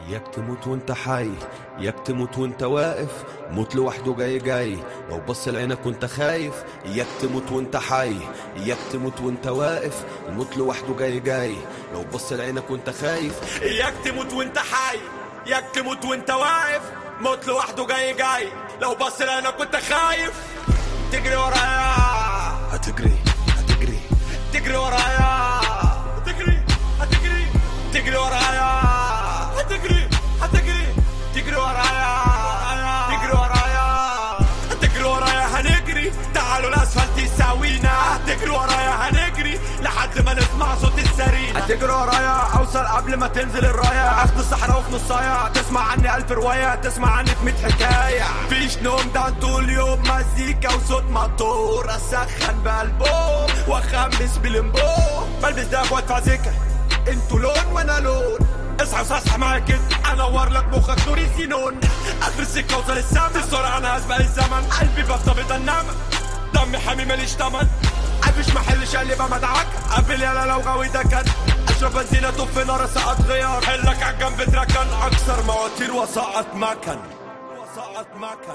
ياك تموت وانت حي، ياك تموت وانت واقف، موت لوحده جاي جاي لو بص لعينك وانت خايف. ياك تموت وانت حي، ياك تموت وانت واقف، الموت لوحده جاي جاي لو بص لعينك وانت خايف. ياك تموت وانت حي، ياك تموت وانت واقف، موت لوحده جاي جاي لو بص لعينك وانت خايف. تجري ورايا هتجري هتجري تجري ورايا هتجري هتجري تجري ورايا هتجري هتجري تجري ورايا تجري ورايا تجري ورايا هنجري تعالوا الاسفلت يساوينا. تجري ورايا هنجري لحد ما نسمع صوت السرينة. هتجري ورايا اوصل قبل ما تنزل الراية، اخد الصحراء وفي نصايا تسمع عني 1000 رواية، تسمع عني 100 حكاية. فيش نوم ده طول يوم مزيكا وصوت موتور، اسخن بقلبوم واخمس بالمبوم. بلبس دهب وادفع زكا، انتوا لون وانا لون. اصحى وصحصح معايا كده انور لك مخك نور الزينون. اخر السكه اوصل السما بسرعه انا هسبق الزمن. قلبي بطبط النمى دمي حامي ماليش تمن. عفش محل شقلبه مدعك قبل يالا لو غاوي ده كان. اشرب بنزينه طف نار سقط غيار، حلك عالجنب تركن اكسر مواتير وسقط مكن وسقط مكن.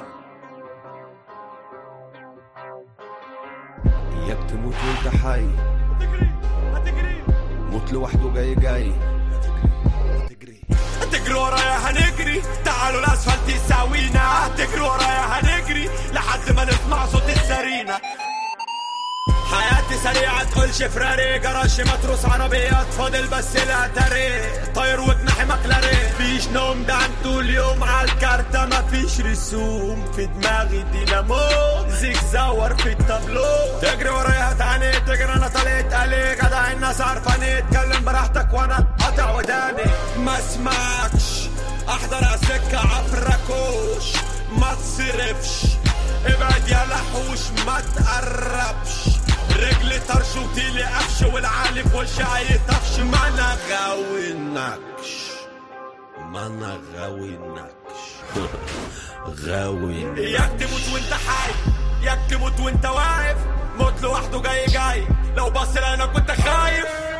ياك تموت وانت حي، هتجري هتجري موت لوحده جاي جاي هتجري تجري ورايا هنجري تعالوا الاسفلت يساوينا. تجري ورايا هنجري لحد ما نسمع صوت السرينة. حياتي سريعة تقولش فراري، جراش متروس عربيات فاضل بس الاتاري، طاير وجناحي مكلاري. فيش نوم ده طول اليوم عالكارتة، مفيش رسوم في دماغي دينامو زيك زور في التابلو. تجري ورايا هتعني تجري انا طلعت علي جدع الناس عارفاني. اتكلم براحتك وانا قاطع وداني ما اسمعكش. احضر عالسكة عفركوش ما تصرفش، ابعد يا لحوش ما تقربش. رجلي طرش وتيلي قفش والعالي في وشي هيطفش. ما انا غاوينكش ما انا غاوينكش غاوينكش. ياك تموت وانت حي، ياك تموت وانت واقف، موت لوحده جاي جاي لو بص لعينك وانت خايف.